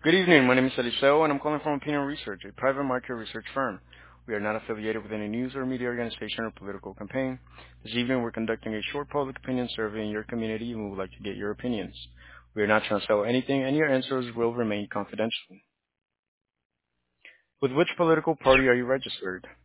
Good evening. My name is Eliseo, and I'm calling from Opinion Research, a private market research firm. We are not affiliated with any news or media organization or political campaign. This evening, we're conducting a short public opinion survey in your community, and we would like to get your opinions. We are not trying to sell anything, and your answers will remain confidential. With which political party are you registered?